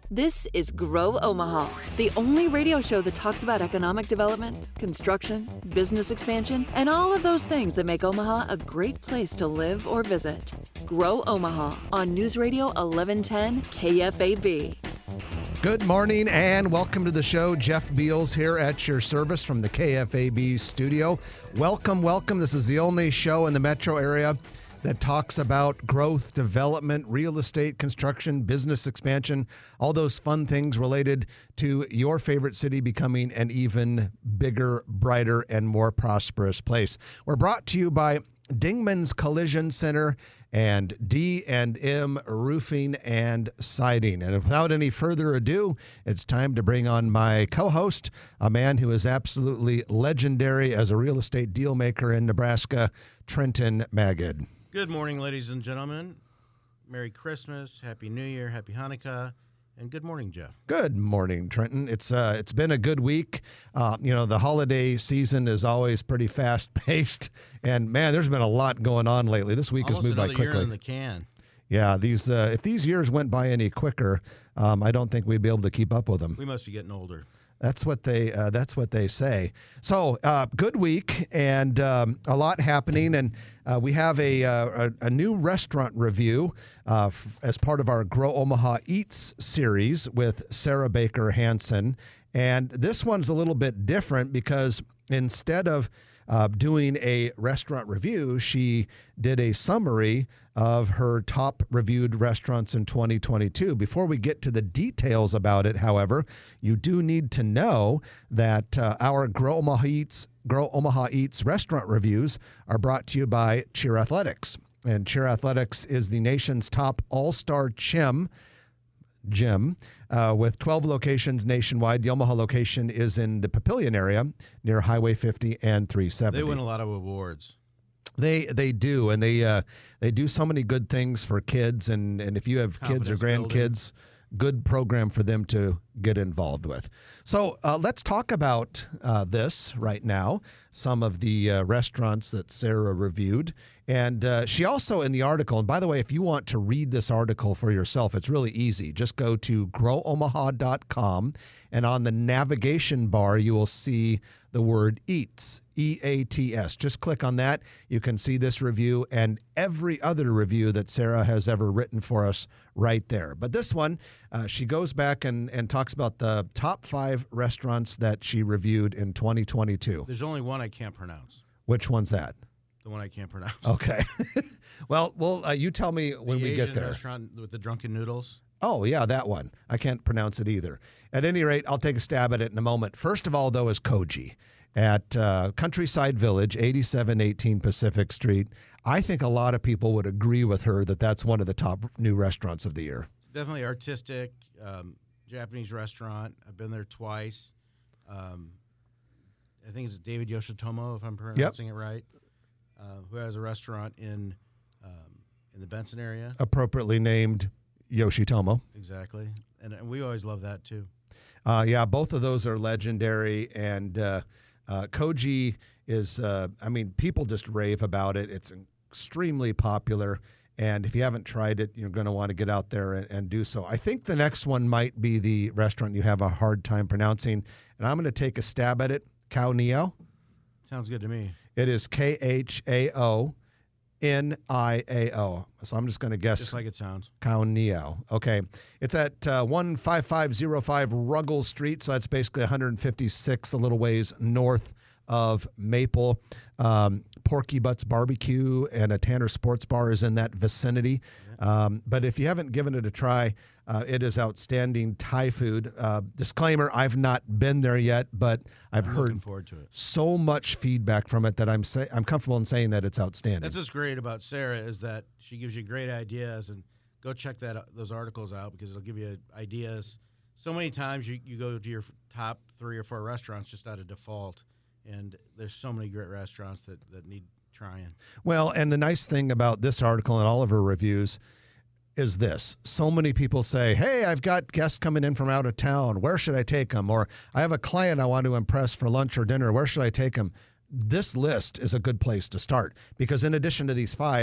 This is Grow Omaha, the only radio show that talks about economic development, construction, business expansion, and all of those things that make Omaha a great place to live or visit. Grow Omaha on News Radio 1110 KFAB. Good morning and welcome to the show. Jeff Beals here at your service from the KFAB studio. Welcome. This is the only show in the metro area that talks about growth, development, real estate, construction, business expansion, all those fun things related to your favorite city becoming an even bigger, brighter, and more prosperous place. We're brought to you by Dingman's Collision Center and D&M Roofing and Siding. And without any further ado, it's time to bring on my co-host, a man who is absolutely legendary as a real estate deal maker in Nebraska, Trenton Magid. Good morning, ladies and gentlemen. Merry Christmas, Happy New Year, Happy Hanukkah, and good morning, Jeff. Good morning, Trenton. It's been a good week. The holiday season is always pretty fast-paced, and man, there's been a lot going on lately. This week has moved by quickly. Year in the can. Yeah, if these years went by any quicker, I don't think we'd be able to keep up with them. We must be getting older. That's what they say. So good week and a lot happening, and we have a new restaurant review as part of our Grow Omaha Eats series with Sarah Baker Hansen, and this one's a little bit different because instead of doing a restaurant review, she did a summary of her top reviewed restaurants in 2022. Before we get to the details about it, however, you do need to know that our Grow Omaha Eats restaurant reviews are brought to you by Cheer Athletics. And Cheer Athletics is the nation's top all-star gym with 12 locations nationwide. The Omaha location is in the Papillion area near Highway 50 and 370. They win a lot of awards. They do, and they do so many good things for kids, and if you have kids or grandkids, good program for them to get involved with. So let's talk about this right now, some of the restaurants that Sarah reviewed. And she also, in the article, and by the way, if you want to read this article for yourself, it's really easy. Just go to growomaha.com, and on the navigation bar, you will see the word EATS, E-A-T-S. Just click on that. You can see this review and every other review that Sarah has ever written for us right there. But this one, she goes back and talks about the top 5 restaurants that she reviewed in 2022. There's only one I can't pronounce. Which one's that? The one I can't pronounce. Okay. Well, you tell me when we get there. The restaurant with the drunken noodles. Oh, yeah, that one. I can't pronounce it either. At any rate, I'll take a stab at it in a moment. First of all, though, is Koji at Countryside Village, 8718 Pacific Street. I think a lot of people would agree with her that that's one of the top new restaurants of the year. Definitely artistic, Japanese restaurant. I've been there twice. I think it's David Yoshitomo, if I'm pronouncing it right, who has a restaurant in the Benson area. Appropriately named Yoshitomo. Exactly. And we always love that, too. Yeah, both of those are legendary. And Koji is, people just rave about it. It's extremely popular. And if you haven't tried it, you're going to want to get out there and do so. I think the next one might be the restaurant you have a hard time pronouncing. And I'm going to take a stab at it. Kaoniao. Sounds good to me. It is Khao. Niao. So I'm just going to guess. Just like it sounds. Kaoniao. Okay. It's at 15505 Ruggles Street. So that's basically 156, a little ways north of Maple. Porky Butts Barbecue and a Tanner Sports Bar is in that vicinity. But if you haven't given it a try, it is outstanding Thai food. Disclaimer, I've not been there yet, but I'm heard forward to it. So much feedback from it that I'm comfortable in saying that it's outstanding. That's what's great about Sarah is that she gives you great ideas, and go check those articles out because it'll give you ideas. So many times you go to your top 3 or 4 restaurants just out of default, and there's so many great restaurants that need trying. Well, and the nice thing about this article and all of her reviews is this. So many people say, hey, I've got guests coming in from out of town. Where should I take them? Or I have a client I want to impress for lunch or dinner. Where should I take them? This list is a good place to start because in addition to these 5,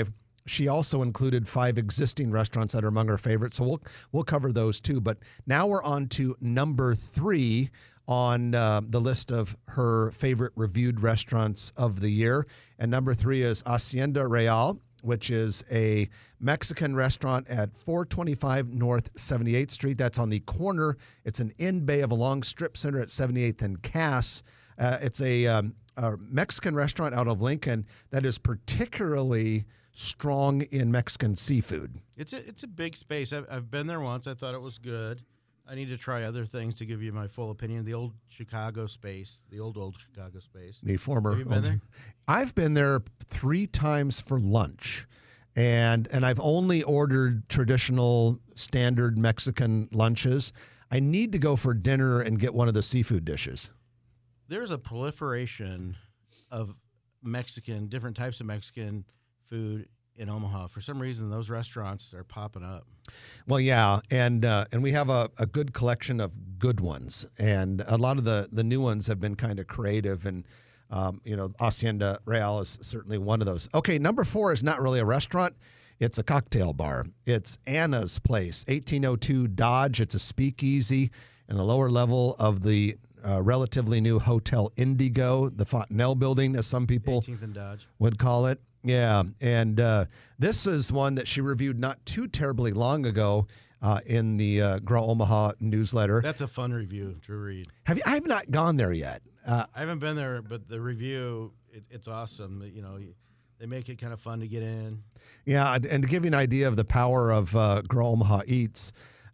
she also included 5 existing restaurants that are among her favorites. So we'll cover those too. But now we're on to number 3 on the list of her favorite reviewed restaurants of the year. And number 3 is Hacienda Real, which is a Mexican restaurant at 425 North 78th Street. That's on the corner. It's an in-bay of a long strip center at 78th and Cass. It's a Mexican restaurant out of Lincoln that is particularly strong in Mexican seafood. It's a big space. I've been there once. I thought it was good. I need to try other things to give you my full opinion. The old Chicago space, the old Chicago space. The former. Have you been there? I've been there 3 times for lunch, and I've only ordered traditional standard Mexican lunches. I need to go for dinner and get one of the seafood dishes. There's a proliferation of different types of Mexican food in Omaha. For some reason, those restaurants are popping up. Well, yeah, and we have a good collection of good ones, and a lot of the new ones have been kind of creative, and Hacienda Real is certainly one of those. Okay, number 4 is not really a restaurant. It's a cocktail bar. It's Anna's Place, 1802 Dodge. It's a speakeasy in the lower level of the relatively new Hotel Indigo, the Fontanelle building, as some people 18th and Dodge would call it. Yeah, and this is one that she reviewed not too terribly long ago in the Grow Omaha newsletter. That's a fun review to read. I have not gone there yet. I haven't been there, but the review, it's awesome. They make it kind of fun to get in. Yeah, and to give you an idea of the power of Grow Omaha Eats,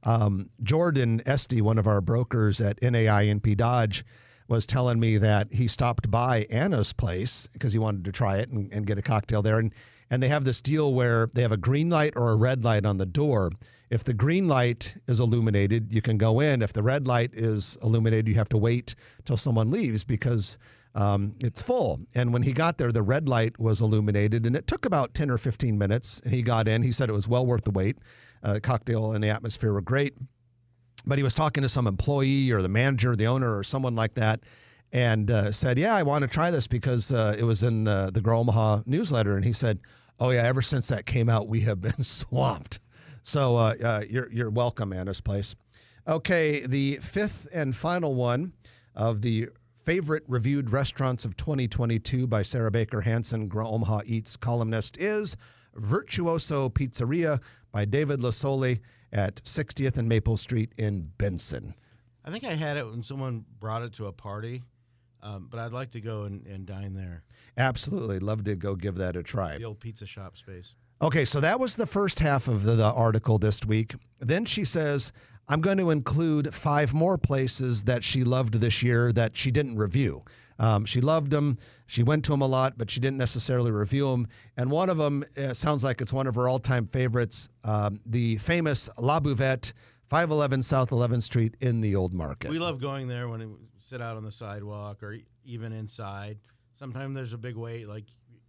Jordan Esty, one of our brokers at NAINP Dodge, was telling me that he stopped by Anna's Place because he wanted to try it and get a cocktail there. And they have this deal where they have a green light or a red light on the door. If the green light is illuminated, you can go in. If the red light is illuminated, you have to wait till someone leaves because it's full. And when he got there, the red light was illuminated, and it took about 10 or 15 minutes. And he got in. He said it was well worth the wait. The cocktail and the atmosphere were great. But he was talking to some employee or the manager, the owner, or someone like that, and said, yeah, I want to try this because it was in the Grow Omaha newsletter. And he said, oh, yeah, ever since that came out, we have been swamped. So you're welcome, Anna's Place. Okay, the 5th and final one of the favorite reviewed restaurants of 2022 by Sarah Baker Hansen, Grow Omaha Eats columnist, is Virtuoso Pizzeria by David Lasole at 60th and Maple Street in Benson. I think I had it when someone brought it to a party, but I'd like to go and dine there. Absolutely. Love to go give that a try. The old pizza shop space. Okay, so that was the first half of the article this week. Then she says, I'm going to include 5 more places that she loved this year that she didn't review. She loved them. She went to them a lot, but she didn't necessarily review them. And one of them sounds like it's one of her all-time favorites, the famous La Bouvette, 511 South 11th Street in the Old Market. We love going there when we sit out on the sidewalk or even inside. Sometimes there's a big wait, like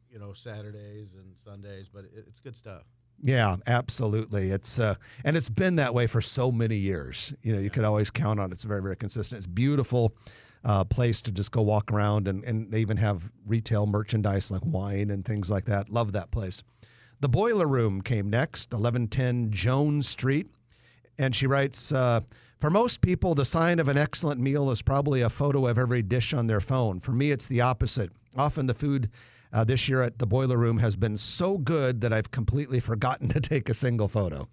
Saturdays and Sundays, but it's good stuff. Yeah, absolutely. It's and it's been that way for so many years. You could always count on it. It's very, very consistent. It's beautiful. Place to just go walk around, and they even have retail merchandise like wine and things like that. Love that place. The Boiler Room came next, 1110 Jones Street. And she writes, for most people, the sign of an excellent meal is probably a photo of every dish on their phone. For me, it's the opposite. Often the food this year at the Boiler Room has been so good that I've completely forgotten to take a single photo.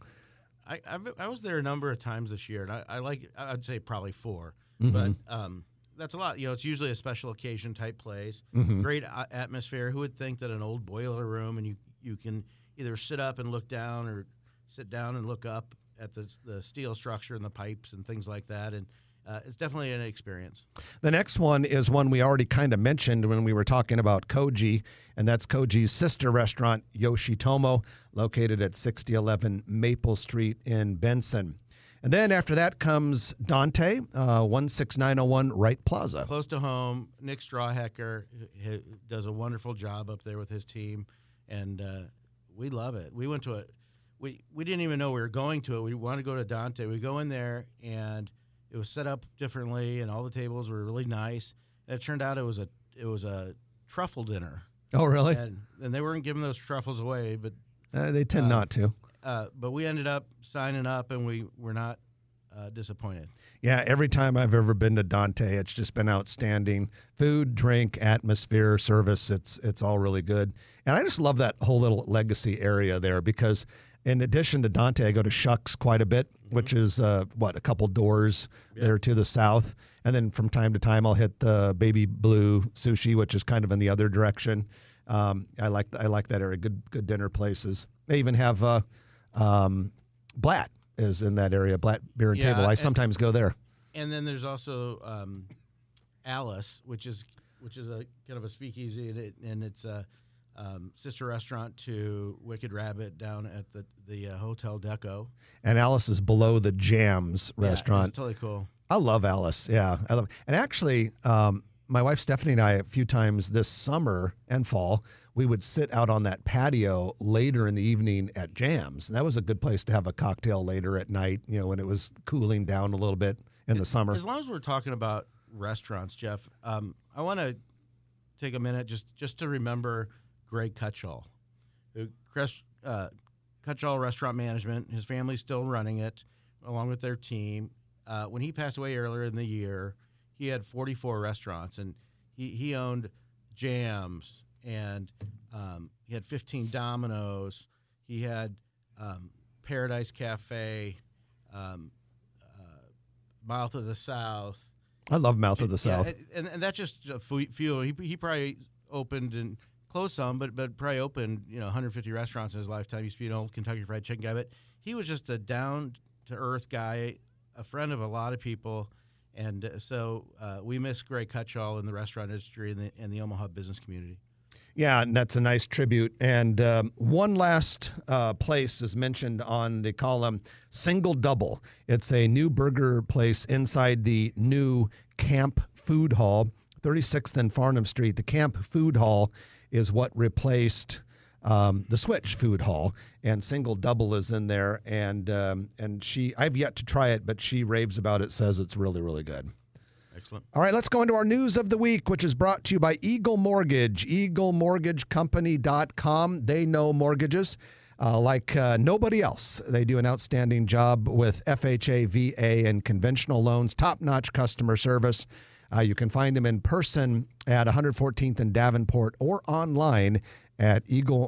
I was there a number of times this year, and I'd say probably 4. Mm-hmm. But that's a lot. It's usually a special occasion type place. Mm-hmm. Great atmosphere. Who would think that an old boiler room and you can either sit up and look down or sit down and look up at the steel structure and the pipes and things like that. And it's definitely an experience. The next one is one we already kind of mentioned when we were talking about Koji, and that's Koji's sister restaurant, Yoshitomo, located at 6011 Maple Street in Benson. And then after that comes Dante, 16901 Wright Plaza. Close to home. Nick Strawhecker does a wonderful job up there with his team, and we love it. We went to it. We didn't even know we were going to it. We wanted to go to Dante. We go in there, and it was set up differently, and all the tables were really nice. And it turned out it was a truffle dinner. Oh, really? And they weren't giving those truffles away, but They tend not to. But we ended up signing up, and we were not disappointed. Yeah, every time I've ever been to Dante, it's just been outstanding. Food, drink, atmosphere, service, it's all really good. And I just love that whole little legacy area there because in addition to Dante, I go to Shucks quite a bit, which is, a couple doors there to the south. And then from time to time, I'll hit the Baby Blue Sushi, which is kind of in the other direction. I like that area, good dinner places. They even have Blatt is in that area, Blatt Beer and Table. I sometimes go there. And then there's also Alice, which is a kind of a speakeasy, and it's a sister restaurant to Wicked Rabbit down at the Hotel Deco. And Alice is below the Jams restaurant. It's totally cool. I love Alice. Yeah, I love. And actually, my wife Stephanie and I a few times this summer and fall, we would sit out on that patio later in the evening at Jams. And that was a good place to have a cocktail later at night, when it was cooling down a little bit in the summer. As long as we're talking about restaurants, Jeff, I want to take a minute just to remember Greg Cutshall. Cutshall Restaurant Management, his family's still running it along with their team. When he passed away earlier in the year, he had 44 restaurants, and he owned Jams, and he had 15 Domino's. He had Paradise Cafe, Mouth of the South. I love Mouth of the South. And that's just a few. He probably opened and closed some, but probably opened 150 restaurants in his lifetime. He used to be an old Kentucky Fried Chicken guy, but he was just a down-to-earth guy, a friend of a lot of people. And so we miss Greg Cutshall in the restaurant industry and the Omaha business community. Yeah, and that's a nice tribute. And one last place is mentioned on the column, Single Double. It's a new burger place inside the new Camp Food Hall, 36th and Farnham Street. The Camp Food Hall is what replaced the Switch Food Hall, and Single Double is in there. And I've yet to try it, but she raves about it, says it's really, really good. Excellent. All right, let's go into our news of the week, which is brought to you by Eagle Mortgage, eaglemortgagecompany.com. They know mortgages like nobody else. They do an outstanding job with FHA, VA, and conventional loans, top-notch customer service. You can find them in person at 114th and Davenport or online at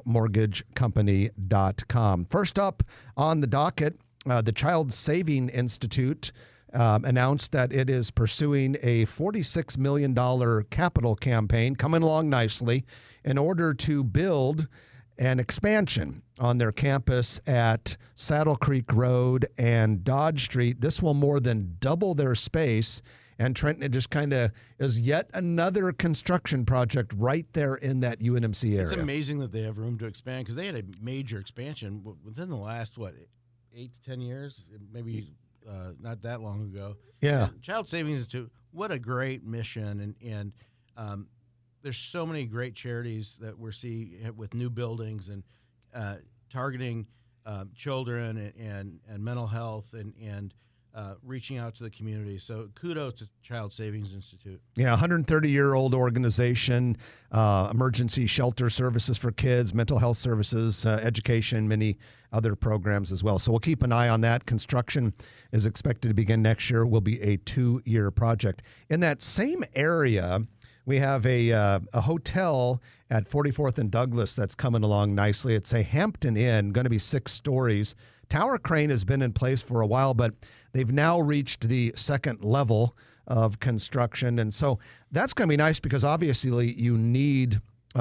eaglemortgagecompany.com. First up on the docket, the Child Saving Institute announced that it is pursuing a $46 million capital campaign, coming along nicely, in order to build an expansion on their campus at Saddle Creek Road and Dodge Street. This will more than double their space. And Trenton, it just kind of is yet another construction project right there in that UNMC area. It's amazing that they have room to expand because they had a major expansion within the last, 8 to 10 years, maybe not that long ago. Yeah. Child Saving Institute, what a great mission. And there's so many great charities that we're seeing with new buildings and targeting children and mental health and reaching out to the community. So kudos to Child Savings Institute. Yeah, 130-year-old organization, emergency shelter services for kids, mental health services, education, many other programs as well. So we'll keep an eye on that. Construction is expected to begin next year. Will be a 2-year project. In that same area, we have a hotel at 44th and Douglas that's coming along nicely. It's a Hampton Inn, going to be 6 stories. Tower crane has been in place for a while, but they've now reached the second level of construction. And so that's going to be nice because obviously you need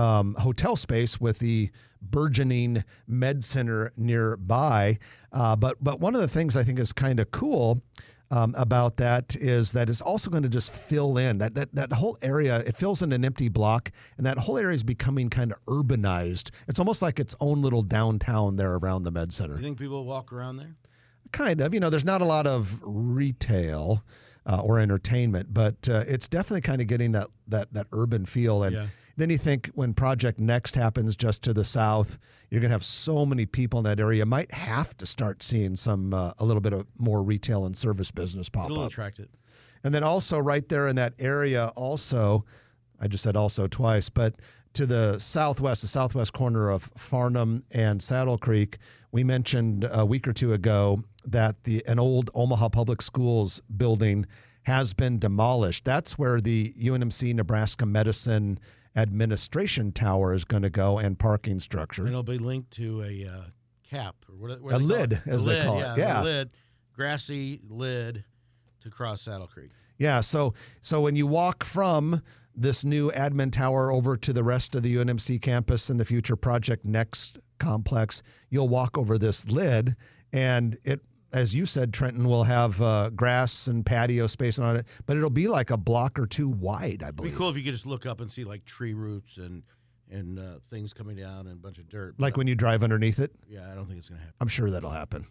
hotel space with the burgeoning med center nearby. But one of the things I think is kind of cool about that is that it's also going to just fill in that whole area. It fills in an empty block, and that whole area is becoming kind of urbanized. It's almost like its own little downtown there around the med center. You think people walk around there? Kind of. There's not a lot of retail or entertainment, but it's definitely kind of getting that urban feel. And then you think when Project Next happens just to the south, you're going to have so many people in that area. You might have to start seeing some a little bit of more retail and service business pop It'll up. attract it. And then also right there in that area also, I just said also twice, but to the southwest corner of Farnham and Saddle Creek, we mentioned a week or two ago that an old Omaha Public Schools building has been demolished. That's where the UNMC Nebraska Medicine Administration Tower is going to go, and parking structure. And it'll be linked to a cap, or a lid, as they call it. Yeah, a lid, grassy lid to cross Saddle Creek. Yeah, so when you walk from this new admin tower over to the rest of the UNMC campus and the future Project Next complex, you'll walk over this lid, and it, as you said, Trenton, will have grass and patio space on it, but it'll be like a block or two wide, I believe. It'd be cool if you could just look up and see like tree roots and things coming down and a bunch of dirt. Like when you drive underneath it? Yeah, I don't think it's going to happen. I'm sure that'll happen.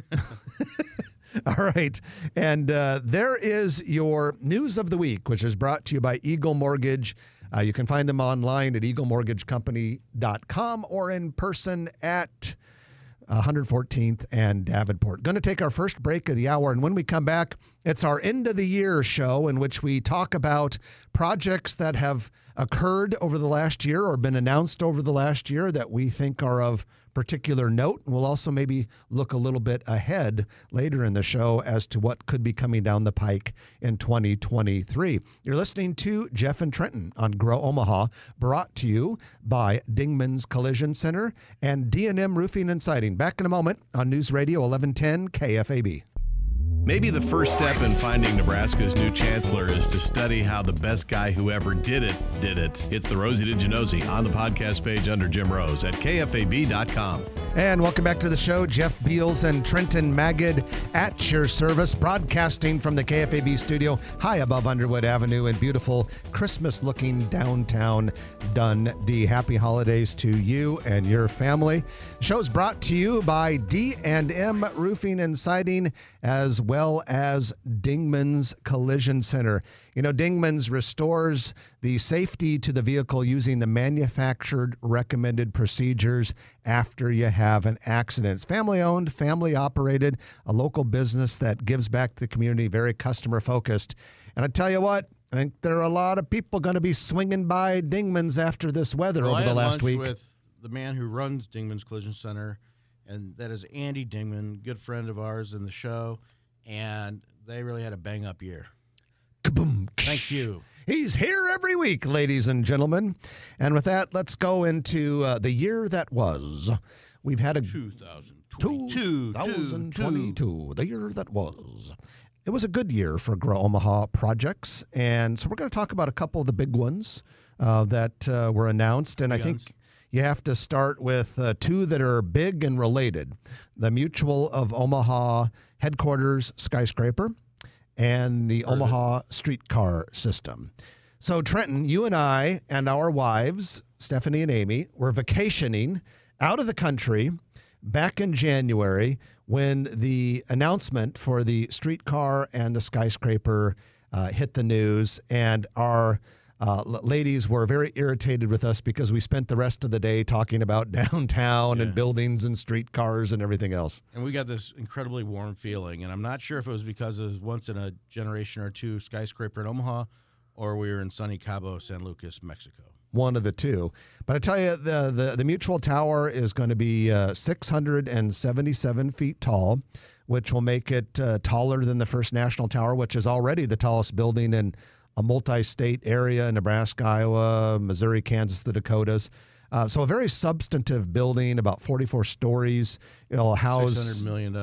All right. And there is your news of the week, which is brought to you by Eagle Mortgage. You can find them online at eaglemortgagecompany.com or in person at 114th and Davenport. Going to take our first break of the hour, and when we come back, it's our end of the year show in which we talk about projects that have occurred over the last year or been announced over the last year that we think are of particular note. And we'll also maybe look a little bit ahead later in the show as to what could be coming down the pike in 2023. You're listening to Jeff and Trenton on Grow Omaha, brought to you by Dingman's Collision Center and D&M Roofing and Siding. Back in a moment on News Radio 1110 KFAB. Maybe the first step in finding Nebraska's new chancellor is to study how the best guy who ever did it, did it. It's the Rosie DiGenosi on the podcast page under Jim Rose at KFAB.com. And welcome back to the show. Jeff Beals and Trenton Magid at your service, broadcasting from the KFAB studio high above Underwood Avenue in beautiful Christmas-looking downtown Dundee. Happy holidays to you and your family. The show's brought to you by D&M Roofing and Siding, as well as Dingman's Collision Center. You know, Dingman's restores the safety to the vehicle using the manufactured recommended procedures after you have an accident. It's family-owned, family-operated, a local business that gives back to the community, very customer-focused. And I tell you what, I think there are a lot of people going to be swinging by Dingman's after this weather over the last week. I had lunch with the man who runs Dingman's Collision Center, and that is Andy Dingman, good friend of ours in the show, and they really had a bang-up year. Kaboom. Thank you. He's here every week, ladies and gentlemen. And with that, let's go into the year that was. We've had a 2022, the year that was. It was a good year for Grow Omaha projects, and so we're going to talk about a couple of the big ones that were announced, and I think you have to start with two that are big and related. The Mutual of Omaha headquarters skyscraper and the Omaha streetcar system. So, Trenton, you and I and our wives, Stephanie and Amy, were vacationing out of the country back in January when the announcement for the streetcar and the skyscraper hit the news, and our ladies were very irritated with us because we spent the rest of the day talking about downtown and buildings and streetcars and everything else. And we got this incredibly warm feeling, and I'm not sure if it was because it was once in a generation or two skyscraper in Omaha, or we were in sunny Cabo San Lucas, Mexico. One of the two. But I tell you, the Mutual Tower is going to be 677 feet tall, which will make it taller than the First National Tower, which is already the tallest building in a multi-state area in Nebraska, Iowa, Missouri, Kansas, the Dakotas. So a very substantive building, about 44 stories. It'll house $600 million.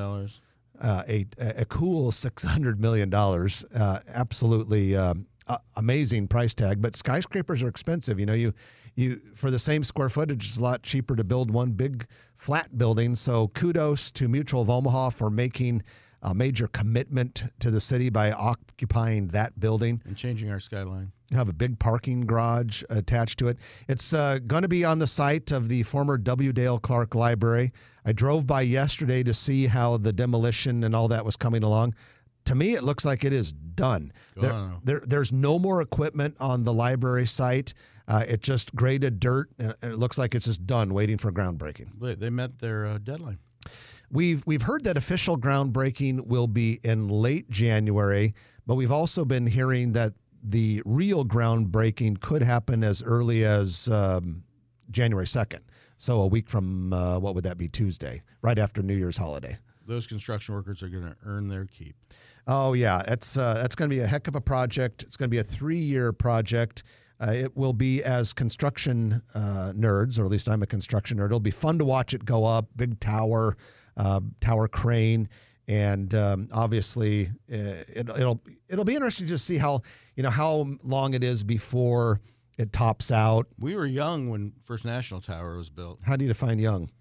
A cool $600 million. Absolutely amazing price tag. But skyscrapers are expensive. You know, you for the same square footage, it's a lot cheaper to build one big flat building. So kudos to Mutual of Omaha for making a major commitment to the city by occupying that building. And changing our skyline. Have a big parking garage attached to it. It's going to be on the site of the former W. Dale Clark Library. I drove by yesterday to see how the demolition and all that was coming along. To me, it looks like it is done. There's no more equipment on the library site. It just graded dirt, and it looks like it's just done, waiting for groundbreaking. They met their deadline. We've heard that official groundbreaking will be in late January, but we've also been hearing that the real groundbreaking could happen as early as January 2nd. So a week from, what would that be, Tuesday, right after New Year's holiday. Those construction workers are going to earn their keep. Oh, yeah. That's going to be a heck of a project. It's going to be a 3-year project. It will be, as construction nerds, or at least I'm a construction nerd, it'll be fun to watch it go up. Big tower crane. And obviously, it'll be interesting to see how long it is before it tops out. We were young when First National Tower was built. How do you define young?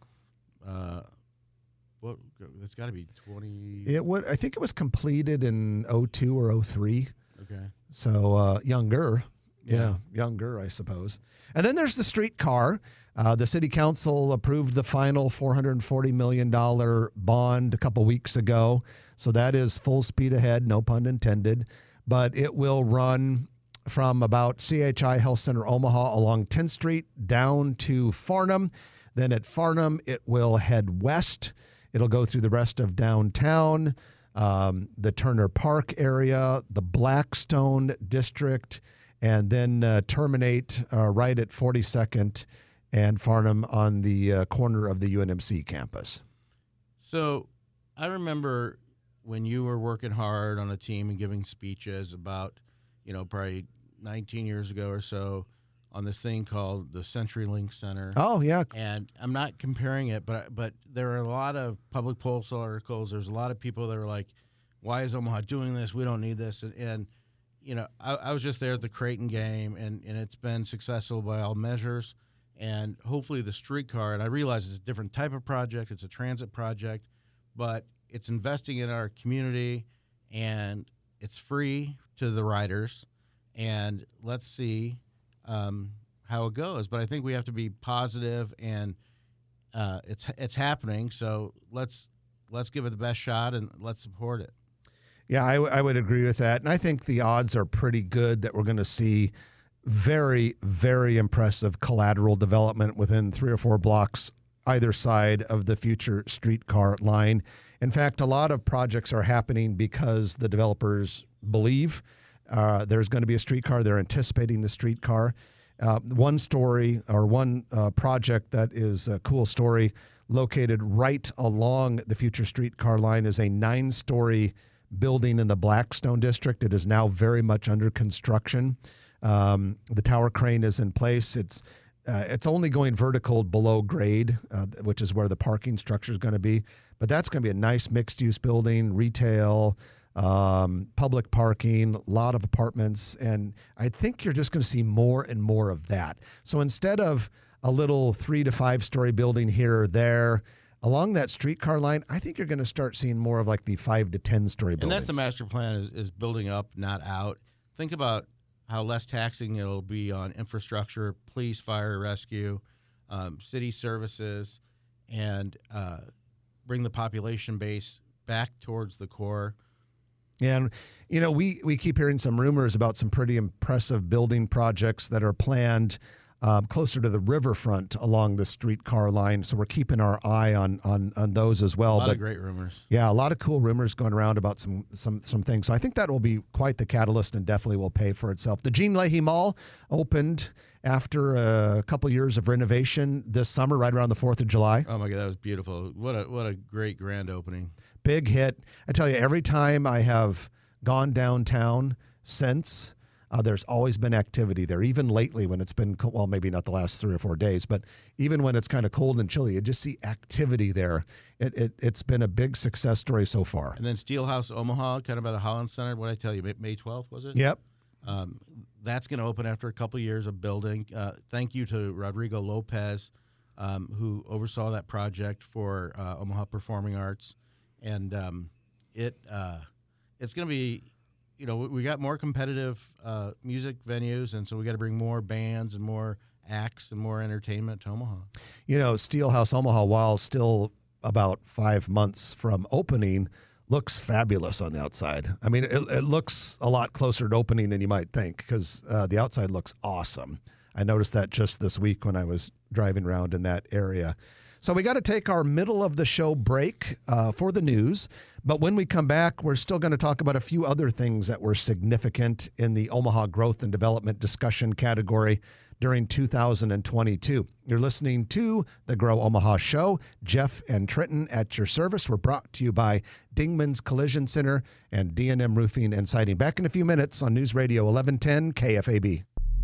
What? It's got to be 20. I think it was completed in 02 or 03. Okay. So younger. Yeah, younger, I suppose. And then there's the streetcar. The city council approved the final $440 million bond a couple weeks ago. So that is full speed ahead, no pun intended. But it will run from about CHI Health Center Omaha along 10th Street down to Farnham. Then at Farnham, it will head west. It'll go through the rest of downtown, the Turner Park area, the Blackstone district, and then terminate right at 42nd and Farnham on the corner of the UNMC campus. So I remember when you were working hard on a team and giving speeches about, probably 19 years ago or so, on this thing called the CenturyLink Center. Oh, yeah. And I'm not comparing it, but there are a lot of public pulse articles. There's a lot of people that are like, why is Omaha doing this? We don't need this. And I was just there at the Creighton game, and it's been successful by all measures. And hopefully the streetcar, and I realize it's a different type of project. It's a transit project, but it's investing in our community, and it's free to the riders. And let's see how it goes. But I think we have to be positive, and it's happening. So let's give it the best shot, and let's support it. Yeah, I would agree with that. And I think the odds are pretty good that we're going to see very, very impressive collateral development within 3 or 4 blocks either side of the future streetcar line. In fact, a lot of projects are happening because the developers believe there's going to be a streetcar. They're anticipating the streetcar. One story or one project that is a cool story located right along the future streetcar line is a 9-story building in the Blackstone district. It is now very much under construction. The tower crane is in place. It's only going vertical below grade, which is where the parking structure is going to be. But that's going to be a nice mixed-use building, retail, public parking, a lot of apartments. And I think you're just going to see more and more of that. So instead of a little 3 to 5 story building here or there, along that streetcar line, I think you're going to start seeing more of like the 5 to 10 story buildings. And that's the master plan, is building up, not out. Think about how less taxing it'll be on infrastructure, police, fire, rescue, city services, and bring the population base back towards the core. And, we keep hearing some rumors about some pretty impressive building projects that are planned closer to the riverfront along the streetcar line. So we're keeping our eye on those as well. A lot of great rumors. Yeah, a lot of cool rumors going around about some things. So I think that will be quite the catalyst and definitely will pay for itself. The Jean Leahy Mall opened after a couple years of renovation this summer, right around the 4th of July. Oh, my God, that was beautiful. What a great grand opening. Big hit. I tell you, every time I have gone downtown since, there's always been activity there, even lately when it's been, well, maybe not the last 3 or 4 days, but even when it's kind of cold and chilly, you just see activity there. It's been a big success story so far. And then Steelhouse Omaha, kind of by the Holland Center, what did I tell you, May 12th, was it? Yep. That's going to open after a couple years of building. Thank you to Rodrigo Lopez, who oversaw that project for Omaha Performing Arts. And it's going to be, we got more competitive music venues, and so we got to bring more bands and more acts and more entertainment to Omaha. Steelhouse Omaha, while still about 5 months from opening, looks fabulous on the outside. I mean, it looks a lot closer to opening than you might think, because the outside looks awesome. I noticed that just this week when I was driving around in that area. So we got to take our middle of the show break for the news. But when we come back, we're still going to talk about a few other things that were significant in the Omaha growth and development discussion category during 2022. You're listening to the Grow Omaha Show. Jeff and Trenton at your service. We're brought to you by Dingman's Collision Center and D&M Roofing and Siding. Back in a few minutes on News Radio 1110 KFAB.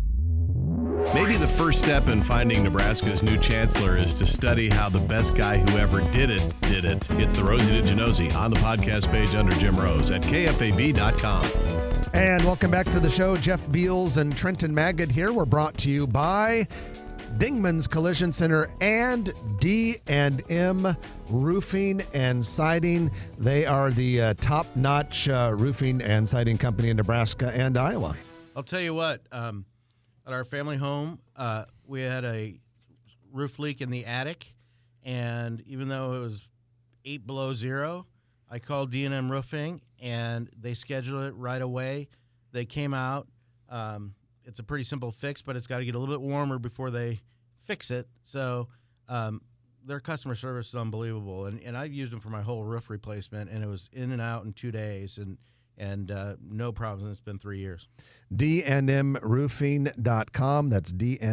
Maybe the first step in finding Nebraska's new chancellor is to study how the best guy who ever did it, did it. It's the Rosie DiGenosi on the podcast page under Jim Rose at KFAB.com. And welcome back to the show. Jeff Beals and Trenton Magid here. We're brought to you by Dingman's Collision Center and D&M Roofing and Siding. They are the top-notch roofing and siding company in Nebraska and Iowa. I'll tell you what, at our family home, we had a roof leak in the attic, and even though it was 8 below zero, I called D&M Roofing, and they scheduled it right away. They came out. It's a pretty simple fix, but it's got to get a little bit warmer before they fix it. So their customer service is unbelievable, and I've used them for my whole roof replacement, and it was in and out in 2 days, and no problems. It's been 3 years. dnmroofing.com. That's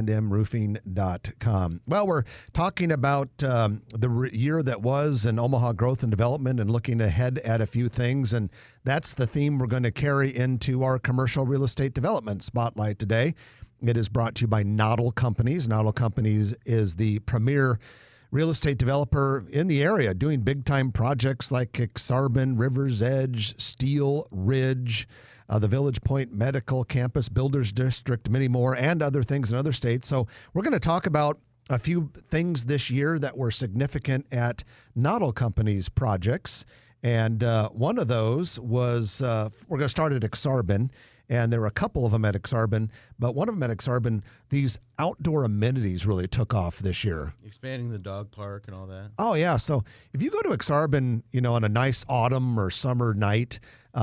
dnmroofing.com. Well, we're talking about the year that was in Omaha growth and development and looking ahead at a few things. And that's the theme we're going to carry into our commercial real estate development spotlight today. It is brought to you by Noddle Companies. Noddle Companies is the premier real estate developer in the area, doing big-time projects like Exarban, River's Edge, Steel Ridge, the Village Point Medical Campus, Builders District, many more, and other things in other states. So we're going to talk about a few things this year that were significant at Noddle Companies projects. And one of those was, we're going to start at Exarban. And there were a couple of them at Exarban, but one of them at Exarban, these outdoor amenities really took off this year. Expanding the dog park and all that. Oh, yeah. So if you go to Exarban, on a nice autumn or summer night,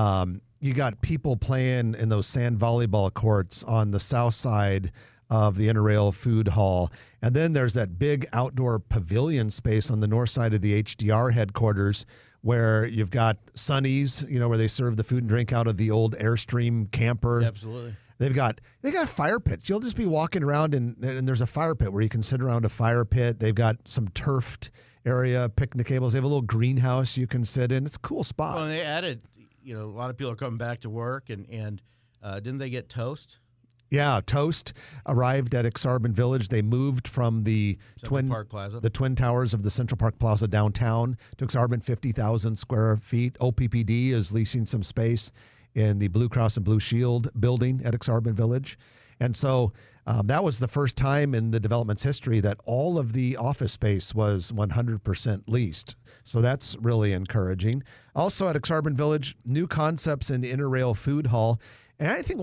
you got people playing in those sand volleyball courts on the south side of the Interrail Food Hall. And then there's that big outdoor pavilion space on the north side of the HDR headquarters, where you've got Sunny's, where they serve the food and drink out of the old Airstream camper. Yeah, absolutely. They got fire pits. You'll just be walking around and there's a fire pit where you can sit around a fire pit. They've got some turfed area, picnic tables. They have a little greenhouse you can sit in. It's a cool spot. Well, and they added, a lot of people are coming back to work, and didn't they get Toast? Yeah, Toast arrived at Exarban Village. They moved from the Twin Towers of the Central Park Plaza downtown to Exarban, 50,000 square feet. OPPD is leasing some space in the Blue Cross and Blue Shield building at Exarban Village. And so that was the first time in the development's history that all of the office space was 100% leased. So that's really encouraging. Also at Exarban Village, new concepts in the Interrail Food Hall. And I think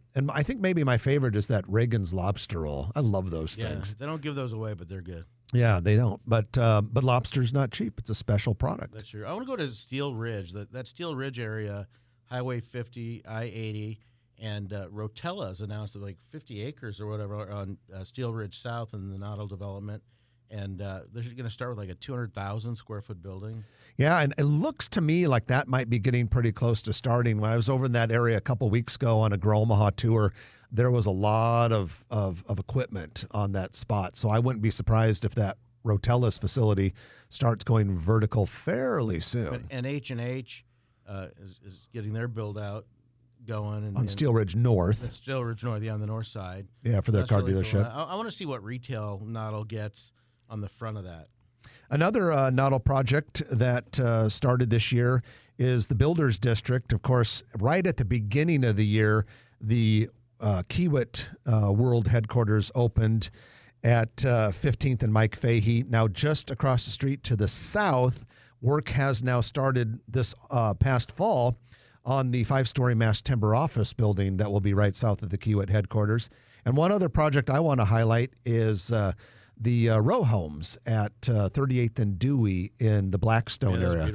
I think maybe my favorite is that Reagan's Lobster Roll. I love those things. They don't give those away, but they're good. Yeah, they don't. But lobster's not cheap. It's a special product. That's true. I want to go to Steel Ridge. That Steel Ridge area, Highway 50, I-80, and Rotella's announced like 50 acres or whatever on Steel Ridge South in the Noddle development. And they're going to start with like a 200,000 square foot building. Yeah, and it looks to me like that might be getting pretty close to starting. When I was over in that area a couple weeks ago on a Grow Omaha tour, there was a lot of equipment on that spot. So I wouldn't be surprised if that Rotella's facility starts going vertical fairly soon. And H&H is getting their build out going. On Steel Ridge North. Steel Ridge North, yeah, on the north side. Yeah, for their car dealership. Cool. I want to see what retail Noddle gets on the front of that. Another Noddle project that started this year is the Builders District. Of course, right at the beginning of the year, the Kiewit World Headquarters opened at 15th and Mike Fahey. Now, just across the street to the south, work has now started this past fall on the 5-story mass timber office building that will be right south of the Kiewit headquarters. And one other project I want to highlight is the row homes at 38th and Dewey in the Blackstone area. Beautiful.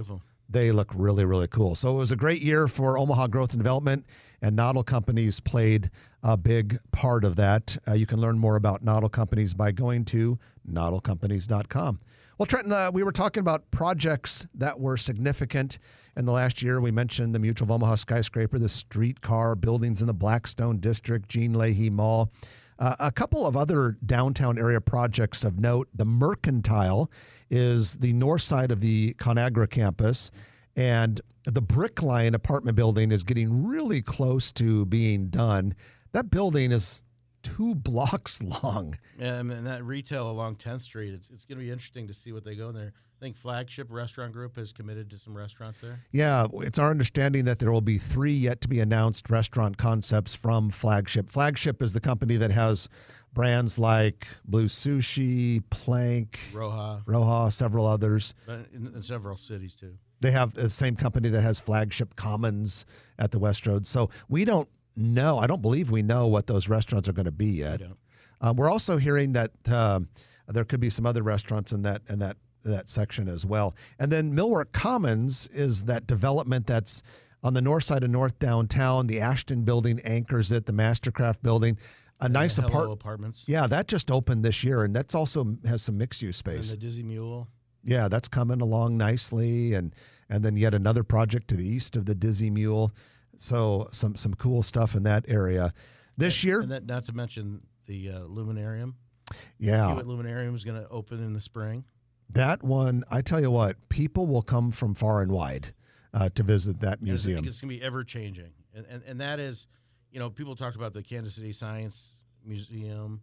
They look really, really cool. So it was a great year for Omaha Growth and Development, and Noddle Companies played a big part of that. You can learn more about Noddle Companies by going to noddlecompanies.com. Well, Trenton, we were talking about projects that were significant in the last year. We mentioned the Mutual of Omaha skyscraper, the streetcar, buildings in the Blackstone District, Jean Leahy Mall. A couple of other downtown area projects of note. The Mercantile is the north side of the ConAgra campus, and the Brickline apartment building is getting really close to being done. That building is 2 blocks long. Yeah, and that retail along 10th Street, it's going to be interesting to see what they go in there. I think Flagship Restaurant Group has committed to some restaurants there. Yeah, it's our understanding that there will be 3 yet to be announced restaurant concepts from Flagship. Flagship is the company that has brands like Blue Sushi, Plank, Roja, several others. In several cities, too. They have the same company that has Flagship Commons at the West Road. So we don't know. I don't believe we know what those restaurants are going to be yet. We're also hearing that there could be some other restaurants in that section as well. And then Millwork Commons is that development that's on the north side of North Downtown. The Ashton building anchors it, the Mastercraft building. A nice apartments. Yeah, that just opened this year, and that's also has some mixed-use space. And the Dizzy Mule. Yeah, that's coming along nicely, and then yet another project to the east of the Dizzy Mule. So some cool stuff in that area. This year. And that, not to mention the Luminarium. Yeah. Hewitt Luminarium is going to open in the spring. That one, I tell you what, people will come from far and wide to visit that museum. I think it's going to be ever-changing. And that is, people talked about the Kansas City Science Museum,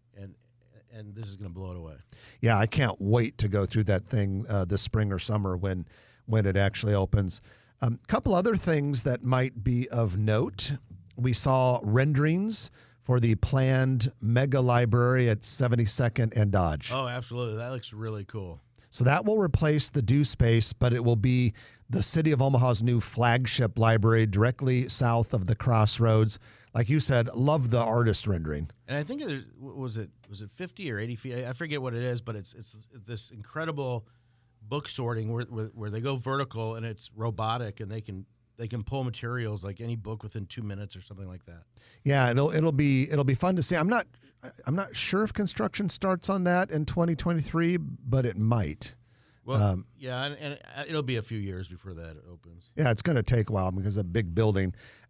and this is going to blow it away. Yeah, I can't wait to go through that thing this spring or summer when it actually opens. A couple other things that might be of note. We saw renderings for the planned mega library at 72nd and Dodge. Oh, absolutely. That looks really cool. So that will replace the Do Space, but it will be the City of Omaha's new flagship library directly south of the Crossroads. Like you said, love the artist rendering. And I think was it 50 or 80 feet? I forget what it is, but it's this incredible book sorting where they go vertical and it's robotic and they can pull materials like any book within 2 minutes or something like that. Yeah, it'll be fun to see. I'm not sure if construction starts on that in 2023, but it might. Well, and it'll be a few years before that opens. Yeah, it's going to take a while because it's a big building.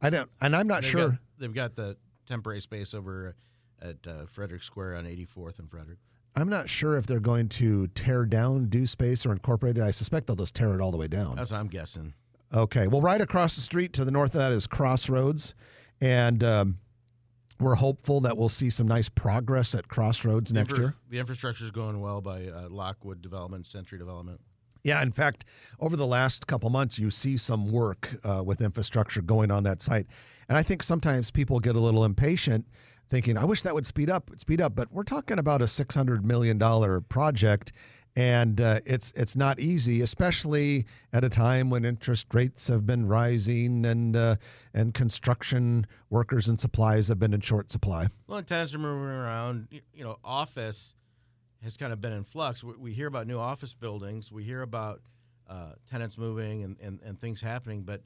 I'm not sure. They've got the temporary space over at Frederick Square on 84th and Frederick. I'm not sure if they're going to tear down Do Space or incorporate it. I suspect they'll just tear it all the way down. That's what I'm guessing. Okay. Well, right across the street to the north of that is Crossroads, and we're hopeful that we'll see some nice progress at Crossroads next year. The infrastructure is going well by Lockwood Development, Century Development. Yeah, in fact, over the last couple months, you see some work with infrastructure going on that site. And I think sometimes people get a little impatient thinking, I wish that would speed up. But we're talking about a $600 million project, and it's not easy, especially at a time when interest rates have been rising and construction workers and supplies have been in short supply. Well, and tenants are moving around. Office has kind of been in flux. We hear about new office buildings. We hear about tenants moving and things happening, but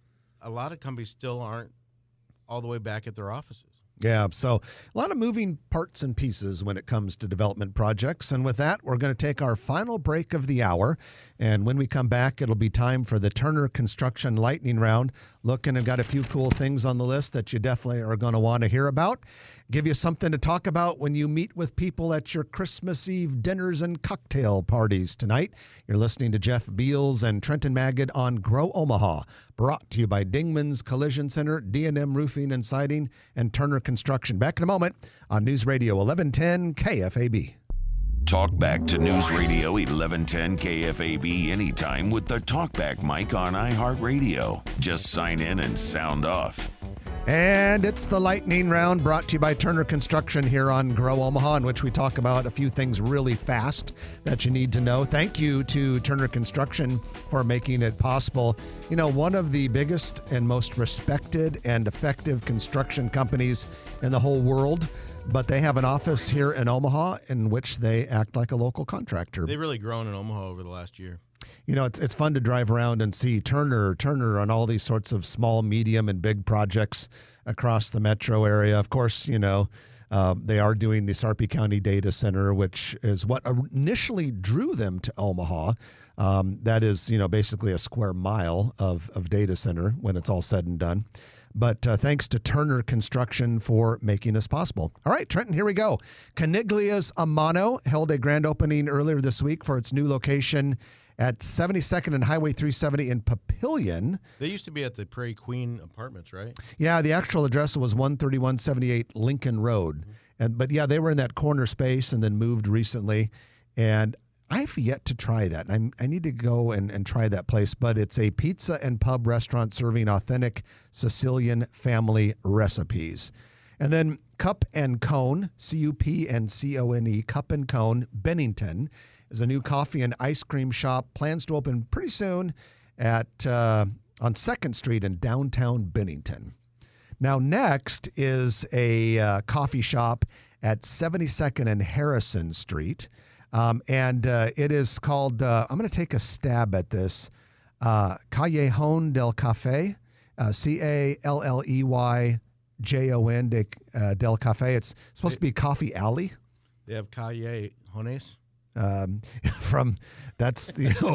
a lot of companies still aren't all the way back at their offices. Yeah, so a lot of moving parts and pieces when it comes to development projects. And with that, we're going to take our final break of the hour. And when we come back, it'll be time for the Turner Construction Lightning Round. Looking, I've got a few cool things on the list that you definitely are going to want to hear about. Give you something to talk about when you meet with people at your Christmas Eve dinners and cocktail parties tonight. You're listening to Jeff Beals and Trenton Magid on Grow Omaha, brought to you by Dingman's Collision Center, D&M Roofing and Siding, and Turner Construction. Back in a moment on News Radio 1110 KFAB. Talk back to News Radio 1110 KFAB anytime with the TalkBack mic on iHeartRadio. Just sign in and sound off. And it's the Lightning Round, brought to you by Turner Construction here on Grow Omaha, in which we talk about a few things really fast that you need to know. Thank you to Turner Construction for making it possible. One of the biggest and most respected and effective construction companies in the whole world, but they have an office here in Omaha in which they act like a local contractor. They've really grown in Omaha over the last year. it's fun to drive around and see Turner on all these sorts of small, medium, and big projects across the metro area. Of course, they are doing the Sarpy County Data Center, which is what initially drew them to Omaha. That is, basically a square mile of data center when it's all said and done. But thanks to Turner Construction for making this possible. All right, Trenton, here we go. Caniglia's Amano held a grand opening earlier this week for its new location at 72nd and Highway 370 in Papillion. They used to be at the Prairie Queen Apartments, right? Yeah, the actual address was 13178 Lincoln Road. But they were in that corner space and then moved recently. And I've yet to try that. I need to go and try that place, but it's a pizza and pub restaurant serving authentic Sicilian family recipes. And then Cup and Cone, C-U-P-and-C-O-N-E, Cup and Cone, Bennington, is a new coffee and ice cream shop. Plans to open pretty soon on 2nd Street in downtown Bennington. Now, next is a coffee shop at 72nd and Harrison Street. And it is called, I'm going to take a stab at this, Callejon del Café, Calleyjon del Café. It's supposed to be Coffee Alley. They have Callejones. That's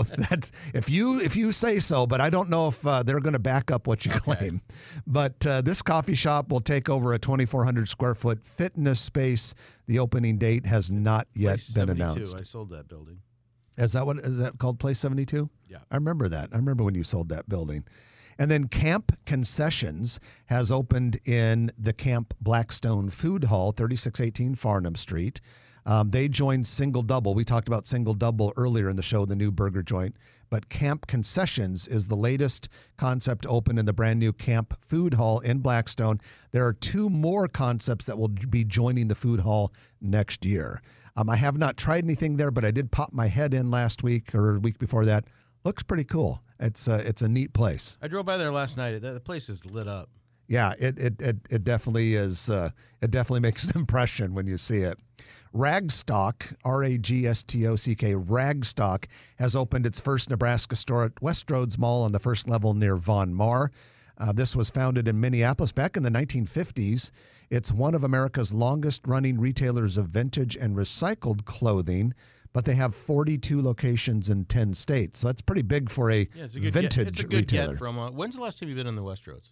if you say so, but I don't know if they're going to back up what you claim. But this coffee shop will take over a 2,400 square foot fitness space. The opening date has not yet been announced. I sold that building. Is that called Place 72? Yeah, I remember that. I remember when you sold that building. And then Camp Concessions has opened in the Camp Blackstone Food Hall, 3618 Farnham Street. They joined Single Double. We talked about Single Double earlier in the show, the new burger joint. But Camp Concessions is the latest concept to open in the brand new Camp Food Hall in Blackstone. There are 2 more concepts that will be joining the food hall next year. I have not tried anything there, but I did pop my head in last week or a week before that. Looks pretty cool. It's a neat place. I drove by there last night. The place is lit up. Yeah, it definitely is. It definitely makes an impression when you see it. Ragstock, R-A-G-S-T-O-C-K, Ragstock has opened its first Nebraska store at Westroads Mall on the first level near Von Mar. This was founded in Minneapolis back in the 1950s. It's one of America's longest-running retailers of vintage and recycled clothing, but they have 42 locations in 10 states. So that's pretty big for a vintage it's a good retailer. Get from, when's the last time you've been in the Westroads?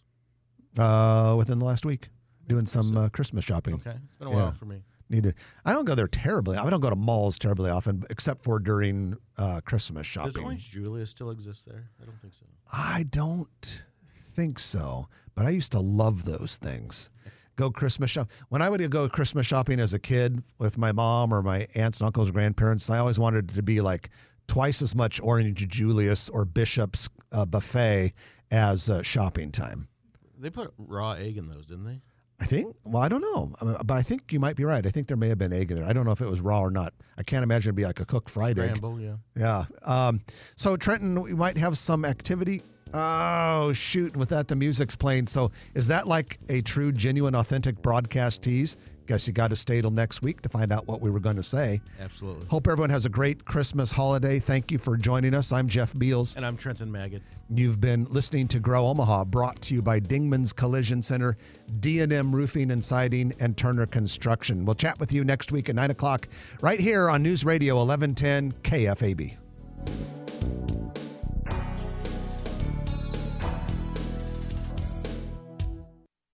Within the last week, doing some Christmas shopping. Okay, it's been a while for me. I don't go there terribly. I don't go to malls terribly often, except for during Christmas shopping. Does Orange Julius still exist there? I don't think so. I don't think so, but I used to love those things. Go Christmas shop. When I would go Christmas shopping as a kid with my mom or my aunts and uncles or grandparents, I always wanted it to be like twice as much Orange Julius or Bishop's buffet as shopping time. They put raw egg in those, didn't they? I think. Well, I don't know, but I think you might be right. I think there may have been egg in there. I don't know if it was raw or not. I can't imagine it'd be like a cooked fried Scramble, egg. Yeah. So Trenton, we might have some activity. Oh shoot! With that, the music's playing. So is that like a true, genuine, authentic broadcast tease? Guess you got to stay till next week to find out what we were going to say. Absolutely. Hope everyone has a great Christmas holiday. Thank you for joining us. I'm Jeff Beals. And I'm Trenton Magid. You've been listening to Grow Omaha, brought to you by Dingman's Collision Center, D&M Roofing and Siding, and Turner Construction. We'll chat with you next week at 9 o'clock right here on News Radio 1110 KFAB.